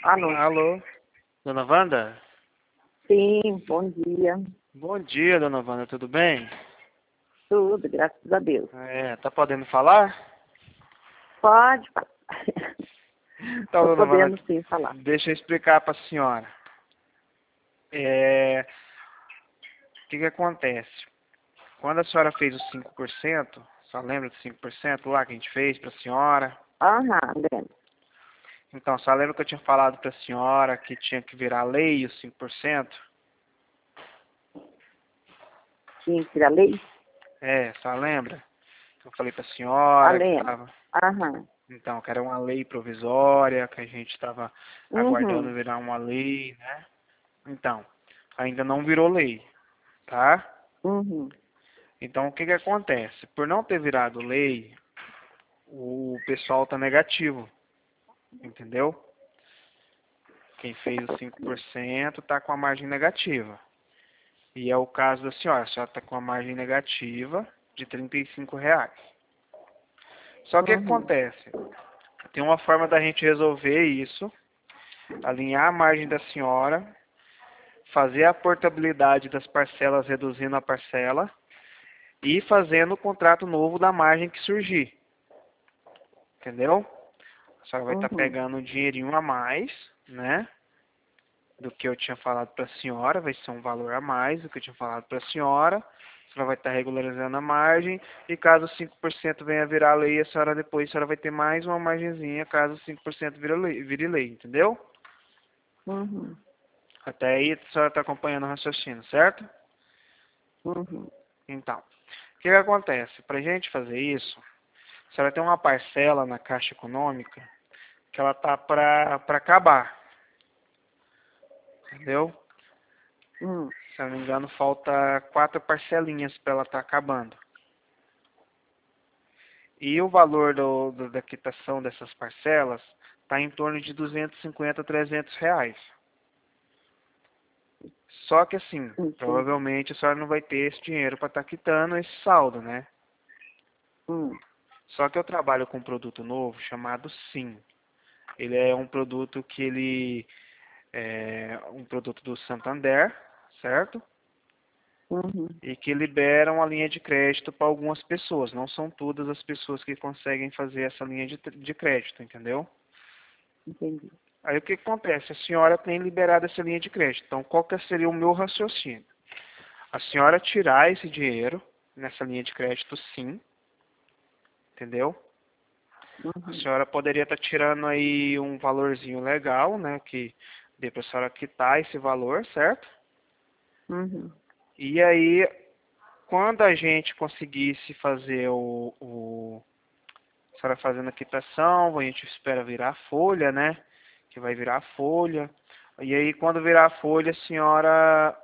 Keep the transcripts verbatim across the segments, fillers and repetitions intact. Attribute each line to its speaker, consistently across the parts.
Speaker 1: Alô?
Speaker 2: Alô, dona Wanda?
Speaker 1: Sim, bom dia.
Speaker 2: Bom dia, dona Wanda, tudo bem?
Speaker 1: Tudo, graças a Deus.
Speaker 2: É, tá podendo falar?
Speaker 1: Pode falar.
Speaker 2: Então,
Speaker 1: Estou
Speaker 2: dona
Speaker 1: podendo
Speaker 2: Wanda,
Speaker 1: sim falar.
Speaker 2: deixa eu explicar para a senhora. É, o que que acontece? Quando a senhora fez os cinco por cento, só lembra dos cinco por cento lá que a gente fez para a senhora?
Speaker 1: Aham, lembro.
Speaker 2: Então, só lembra que eu tinha falado para a senhora que tinha que virar lei os cinco por cento?
Speaker 1: Tinha que tirar lei?
Speaker 2: É, só lembra? Que eu falei para a
Speaker 1: Ah,
Speaker 2: senhora que
Speaker 1: lembro.
Speaker 2: tava...
Speaker 1: Aham.
Speaker 2: Então, que era uma lei provisória, que a gente estava aguardando
Speaker 1: Uhum.
Speaker 2: virar uma lei, né? Então, ainda não virou lei, tá?
Speaker 1: Uhum.
Speaker 2: Então, o que que acontece? Por não ter virado lei, o pessoal tá negativo, entendeu? Quem fez os cinco por cento tá com a margem negativa. E é o caso da senhora. A senhora tá com a margem negativa de trinta e cinco reais. Só que o que
Speaker 1: Uhum.
Speaker 2: acontece? Tem uma forma da gente resolver isso, alinhar a margem da senhora, fazer a portabilidade das parcelas reduzindo a parcela e fazendo o contrato novo da margem que surgir. Entendeu? A senhora vai estar
Speaker 1: Uhum.
Speaker 2: pegando um dinheirinho a mais, né? Do que eu tinha falado para a senhora, vai ser um valor a mais do que eu tinha falado para a senhora. A senhora vai estar regularizando a margem e caso cinco por cento venha virar lei, a senhora depois a senhora vai ter mais uma margenzinha caso cinco por cento vire lei, vire lei, entendeu?
Speaker 1: Uhum.
Speaker 2: Até aí a senhora está acompanhando o raciocínio, certo?
Speaker 1: Uhum.
Speaker 2: Então, o que que acontece? Para a gente fazer isso, a senhora tem uma parcela na Caixa Econômica que ela tá para para acabar, entendeu?
Speaker 1: Uhum.
Speaker 2: Se eu não me engano, falta quatro parcelinhas para ela estar acabando. E o valor do, do- da quitação dessas parcelas está em torno de duzentos e cinquenta a trezentos reais. Só que assim,
Speaker 1: Entendi.
Speaker 2: provavelmente a senhora não vai ter esse dinheiro para estar quitando esse saldo, né?
Speaker 1: Uhum.
Speaker 2: Só que eu trabalho com um produto novo chamado Sim. Ele é um produto que ele é um produto do Santander, certo?
Speaker 1: Uhum.
Speaker 2: E que liberam a linha de crédito para algumas pessoas. Não são todas as pessoas que conseguem fazer essa linha de, de crédito, entendeu?
Speaker 1: Entendi.
Speaker 2: Aí o que acontece? A senhora tem liberado essa linha de crédito. Então, qual que seria o meu raciocínio? A senhora tirar esse dinheiro nessa linha de crédito, sim, entendeu? A
Speaker 1: Uhum.
Speaker 2: senhora poderia estar tirando aí um valorzinho legal, né? Que dê para a senhora quitar esse valor, certo?
Speaker 1: Uhum.
Speaker 2: E aí, quando a gente conseguisse fazer o, o a senhora fazendo a quitação, a gente espera virar a folha, né? Que vai virar a folha. E aí, quando virar a folha, a senhora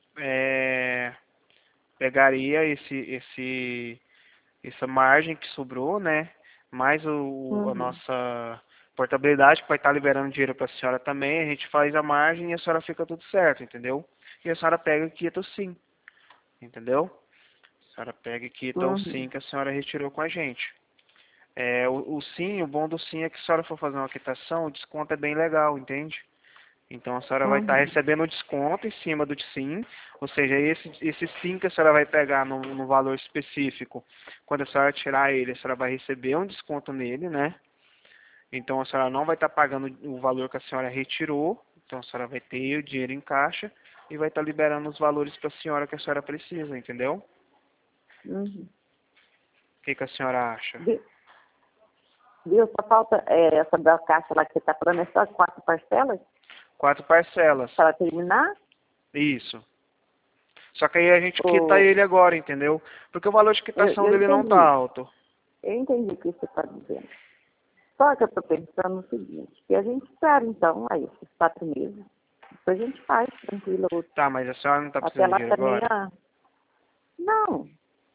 Speaker 2: é, pegaria esse, esse, essa margem que sobrou, né? Mais o, a
Speaker 1: Uhum.
Speaker 2: nossa portabilidade, que vai estar liberando dinheiro para a senhora também. A gente faz a margem e a senhora fica tudo certo, entendeu? E a senhora pega e quita o sim, entendeu? A senhora pega e quita o
Speaker 1: Uhum.
Speaker 2: sim que a senhora retirou com a gente. É, o, o sim, o bom do sim é que se a senhora for fazer uma quitação, o desconto é bem legal, entende? Então a senhora vai estar
Speaker 1: Uhum.
Speaker 2: recebendo o desconto em cima do sim, ou seja, esse, esse sim que a senhora vai pegar no, no valor específico, quando a senhora tirar ele, a senhora vai receber um desconto nele, né? Então a senhora não vai estar pagando o valor que a senhora retirou, então a senhora vai ter o dinheiro em caixa e vai estar liberando os valores para a senhora que a senhora precisa, entendeu?
Speaker 1: Uhum.
Speaker 2: O que, que a senhora acha?
Speaker 1: Vi- Viu? Só falta é, essa da caixa lá que você está falando, é só quatro parcelas
Speaker 2: Quatro parcelas,
Speaker 1: para terminar?
Speaker 2: isso. Só que aí a gente quita
Speaker 1: Ou
Speaker 2: ele agora, entendeu? Porque o valor de
Speaker 1: eu,
Speaker 2: quitação
Speaker 1: eu
Speaker 2: dele não tá
Speaker 1: entendi,
Speaker 2: alto.
Speaker 1: eu entendi o que você está dizendo. Só que eu estou pensando no seguinte, que a gente espera então aí esses quatro meses, depois a gente faz tranquilo outro.
Speaker 2: Tá, mas a senhora não tá
Speaker 1: Até
Speaker 2: precisando de
Speaker 1: lá
Speaker 2: dinheiro
Speaker 1: também
Speaker 2: agora?
Speaker 1: a. Não,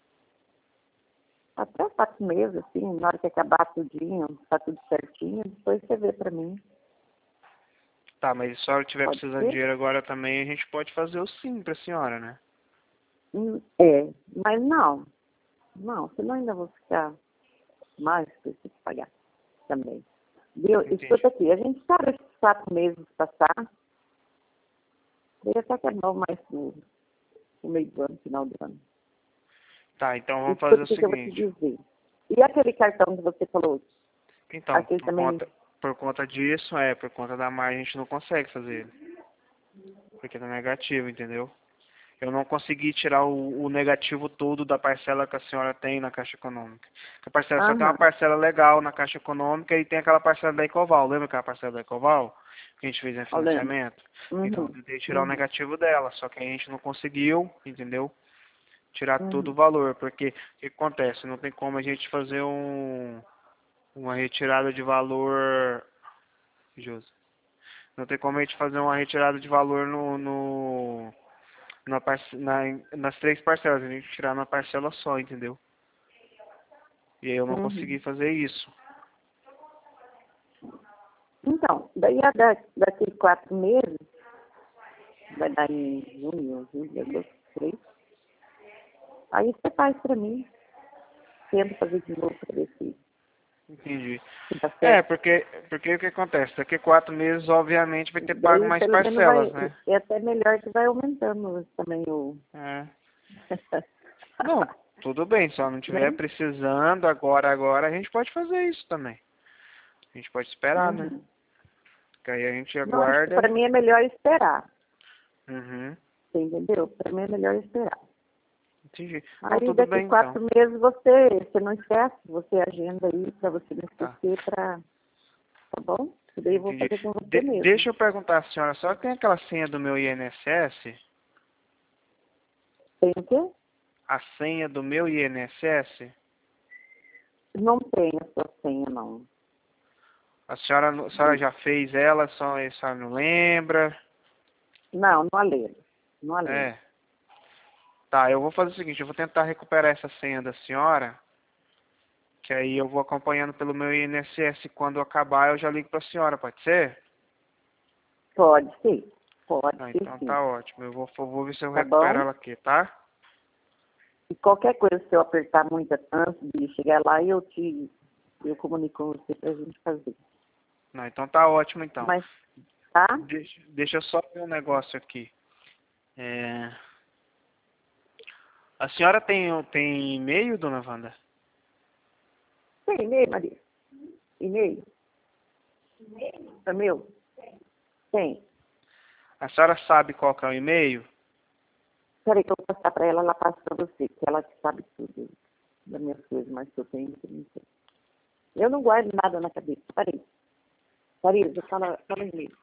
Speaker 1: até quatro meses, assim, na hora que acabar tudinho, tá tudo certinho, depois você vê para mim.
Speaker 2: Tá, mas se a senhora estiver
Speaker 1: Pode
Speaker 2: precisando de
Speaker 1: ser?
Speaker 2: dinheiro agora também, a gente pode fazer o sim pra senhora, né?
Speaker 1: Hum, É, mas não, não, senão ainda vou ficar mais, preciso pagar também. Viu?
Speaker 2: Entendi.
Speaker 1: Escuta aqui, a gente sabe esses quatro meses passar. Daí até que é bom mais no, no meio do ano, final do ano.
Speaker 2: Tá, então vamos
Speaker 1: Escuta
Speaker 2: fazer
Speaker 1: o
Speaker 2: o
Speaker 1: que, que eu vou te
Speaker 2: seguinte.
Speaker 1: dizer. E aquele cartão que você falou?
Speaker 2: Então,
Speaker 1: Aquele
Speaker 2: por
Speaker 1: também.
Speaker 2: conta, por conta disso, é, por conta da margem a gente não consegue fazer ele. Porque tá negativo, entendeu? Eu não consegui tirar o, o negativo todo da parcela que a senhora tem na Caixa Econômica. A parcela só tem uma
Speaker 1: Aham.
Speaker 2: parcela legal na Caixa Econômica e tem aquela parcela da Ecoval. Lembra aquela parcela da Ecoval que a gente fez em
Speaker 1: Eu lembro.
Speaker 2: financiamento? Então eu
Speaker 1: Uhum.
Speaker 2: tentei tirar o
Speaker 1: Uhum.
Speaker 2: negativo dela, só que a gente não conseguiu, entendeu? Tirar todo o
Speaker 1: Uhum.
Speaker 2: valor, porque o que acontece? Não tem como a gente fazer um, uma retirada de valor. Josi, não tem como a gente fazer uma retirada de valor no, no na, parce- na, nas três parcelas, a gente tirar na parcela só, entendeu? E aí eu não consegui
Speaker 1: Uhum.
Speaker 2: fazer isso.
Speaker 1: Então, daí a da, daqui quatro meses, vai dar em junho, julho, agosto, três. Aí você faz pra mim. Tenta fazer de novo pra ver se,
Speaker 2: Entendi.
Speaker 1: se dá
Speaker 2: É,
Speaker 1: certo.
Speaker 2: porque, porque o que acontece? Daqui quatro meses, obviamente, vai ter pago
Speaker 1: Daí
Speaker 2: mais
Speaker 1: pelo menos vai.
Speaker 2: parcelas, né?
Speaker 1: É até melhor que vai aumentando também o.
Speaker 2: É. Não, tudo bem, se ela não estiver
Speaker 1: né?
Speaker 2: precisando agora, agora, a gente pode fazer isso também. A gente pode esperar, né?
Speaker 1: Uhum.
Speaker 2: Que aí a gente
Speaker 1: Não, acho que
Speaker 2: aguarda.
Speaker 1: pra mim é melhor esperar.
Speaker 2: Uhum.
Speaker 1: Você entendeu? Pra mim é melhor esperar.
Speaker 2: Entendi. Não,
Speaker 1: Aí
Speaker 2: tudo
Speaker 1: daqui
Speaker 2: bem então.
Speaker 1: quatro meses você, você não esquece, você agenda aí pra você não
Speaker 2: Tá.
Speaker 1: esquecer pra. Tá bom? E daí eu vou
Speaker 2: Entendi.
Speaker 1: fazer com você
Speaker 2: De-
Speaker 1: mesmo.
Speaker 2: deixa eu perguntar, senhora, a senhora tem aquela senha do meu I N S S?
Speaker 1: Tem o quê?
Speaker 2: A senha do meu I N S S?
Speaker 1: Não tem a sua senha, não.
Speaker 2: A senhora, não- a senhora já fez ela, só a senhora não lembra?
Speaker 1: Não, não alheio. Não alheio.
Speaker 2: É. Tá, eu vou fazer o seguinte, eu vou tentar recuperar essa senha da senhora, que aí eu vou acompanhando pelo meu I N S S. Quando acabar, eu já ligo pra senhora, pode ser?
Speaker 1: Pode ser. Pode
Speaker 2: Ah,
Speaker 1: ser
Speaker 2: então
Speaker 1: sim.
Speaker 2: tá ótimo. Eu vou, vou ver se eu
Speaker 1: Tá
Speaker 2: recupero
Speaker 1: bom?
Speaker 2: ela aqui, tá?
Speaker 1: E qualquer coisa, se eu apertar muito antes de chegar lá, eu te eu comunico com você pra gente fazer.
Speaker 2: Não, então tá ótimo, então.
Speaker 1: Mas, tá?
Speaker 2: Deixa, deixa eu só ver um negócio aqui. É... A senhora tem, tem e-mail, dona Wanda?
Speaker 1: Tem e-mail, Maria? E-mail? É meu? Tem.
Speaker 2: A senhora sabe qual que é o e-mail?
Speaker 1: Peraí que eu vou passar pra ela, ela passa pra você, que ela que sabe tudo das minhas coisas, mas que eu tenho, que eu não sei. Eu não guardo nada na cabeça. Peraí. Peraí, já fala, fala em e-mail.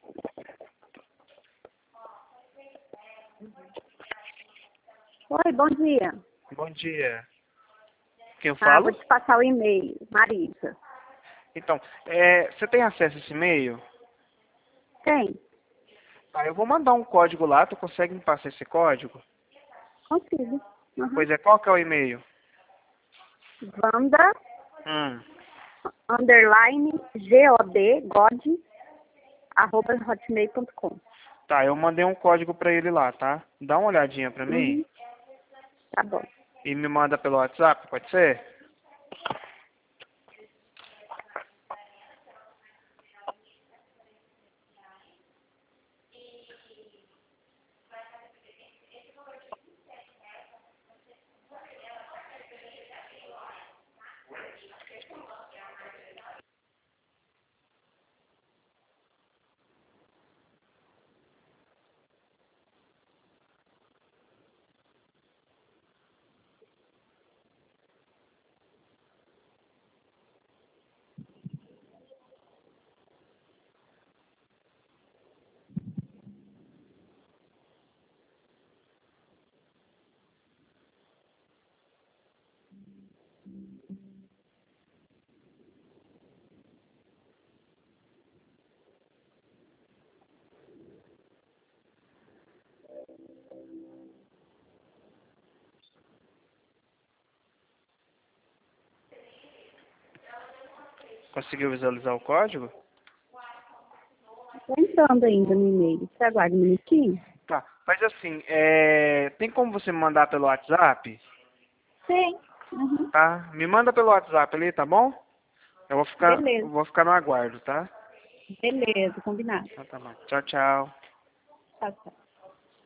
Speaker 1: Oi, bom dia.
Speaker 2: Bom dia. Quem eu
Speaker 1: Ah, vou
Speaker 2: falo?
Speaker 1: te passar o e-mail, Marisa.
Speaker 2: Então, é, você tem acesso a esse e-mail?
Speaker 1: Tem?
Speaker 2: Tá, eu vou mandar um código lá, tu consegue me passar esse código?
Speaker 1: Consigo. Uhum.
Speaker 2: Pois é, qual que é o e-mail?
Speaker 1: Wanda,
Speaker 2: Hum,
Speaker 1: underline, G O D, God, arroba hotmail ponto com.
Speaker 2: tá, eu mandei um código pra ele lá, tá? Dá uma olhadinha pra mim
Speaker 1: Uhum. Tá bom.
Speaker 2: e me manda pelo WhatsApp, pode ser? Conseguiu visualizar o código?
Speaker 1: Tô entrando ainda no e-mail. Você aguarda um minutinho?
Speaker 2: Tá, mas assim, é, tem como você me mandar pelo WhatsApp?
Speaker 1: Tem. Uhum.
Speaker 2: Tá? Me manda pelo WhatsApp ali, tá bom? Eu vou ficar,
Speaker 3: Beleza.
Speaker 2: vou ficar no aguardo, tá?
Speaker 3: Beleza, combinado.
Speaker 2: Então tá bom. Tchau, tchau.
Speaker 3: Tchau, tchau.